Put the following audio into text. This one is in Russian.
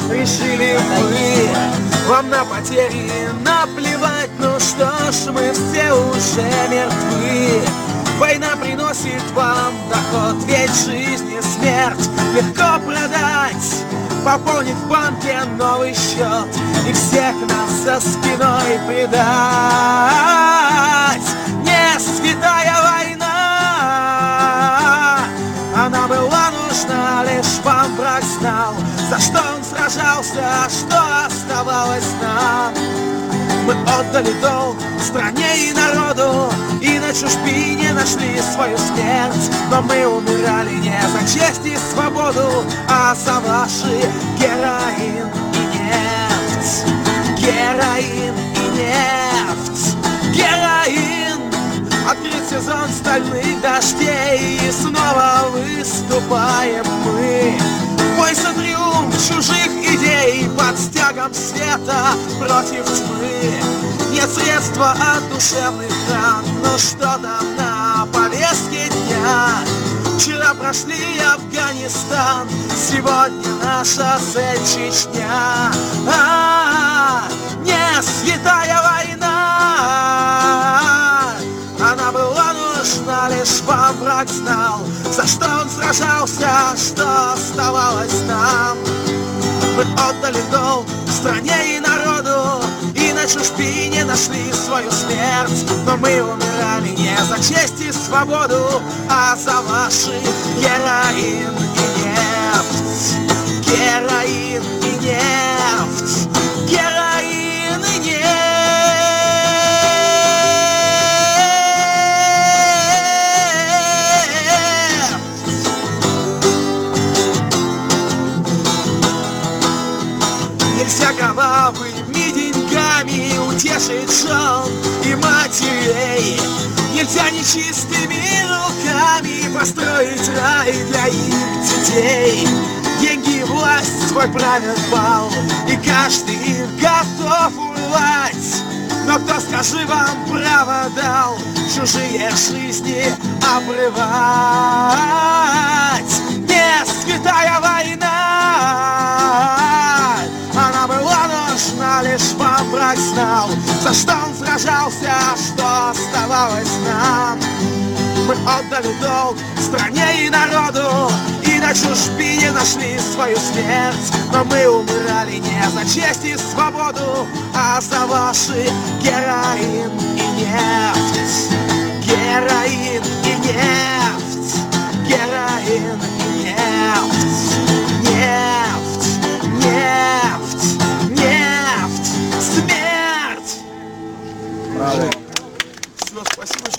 решили мы. Вам на потери наплевать, ну что ж, мы все уже мертвы. Война приносит вам доход, ведь жизнь и смерть легко продать, пополнить в банке новый счет и всех нас за спиной предать. Не святая война, она была нужна, лишь вам враг знал, за что он сражался, что оставалось нам. Мы отдали долг стране и народу, и на чужбине нашли свою смерть. Но мы умирали не за честь и свободу, а за ваши героин и нефть. Героин и нефть. Героин. Открыт сезон стальных дождей, и снова выступаем мы. Бой за триумф чужих идей под стягом света против тьмы. Нет средства от душевных ран, но что там на повестке дня? Вчера прошли Афганистан, сегодня наша цель Чечня. Не святая война, она была нужна, лишь вам враг знал, за что он сражался, что оставалось нам. Мы отдали долг стране и народу, и на чужбине нашли свою смерть. Но мы умирали не за честь и свободу, а за ваши героин и нефть. Героин и нефть. Героин и нефть. Нельзя кровавыми деньгами утешить жен и матерей. Нельзя нечистыми руками построить рай для их детей. Деньги и власть свой правят бал, и каждый готов урвать. Но кто, скажи, вам право дал чужие жизни обрывать? Не святая война, она была нужна, лишь вам враг знал, за что он сражался, что оставалось нам. Мы отдали долг стране и народу, и на чужбине нашли свою смерть. Но мы умирали не за честь и свободу, а за ваши героин и нефть. Героин и нефть. Героин и нефть.